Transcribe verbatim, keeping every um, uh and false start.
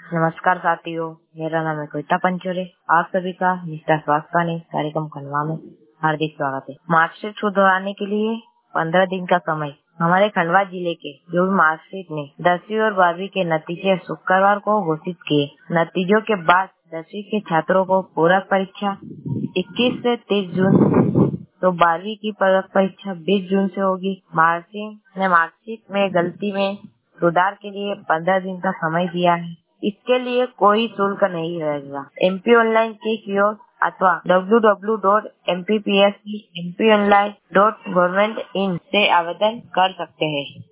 नमस्कार साथियों, मेरा नाम है कविता पंचोरे। आप सभी का निष्ठा स्वास्थ्य वाणी कार्यक्रम खंडवा में हार्दिक स्वागत है। मार्कशीट सुधराने के लिए पंद्रह दिन का समय। हमारे खंडवा जिले के जो भी मार्कशीट ने दसवीं और बारहवीं के नतीजे शुक्रवार को घोषित किए। नतीजों के बाद दसवीं के छात्रों को पूरक परीक्षा इक्कीस से तीस जून, तो बारहवीं की पूरक परीक्षा बीस जून से होगी। मार्कशीट ने मार्कशीट में गलती में सुधार के लिए पंद्रह दिन का समय दिया है। इसके लिए कोई शुल्क नहीं रहेगा। एमपी ऑनलाइन के कियोस्क अथवा W W W dot M P P S C M P online dot government in से आवेदन कर सकते हैं।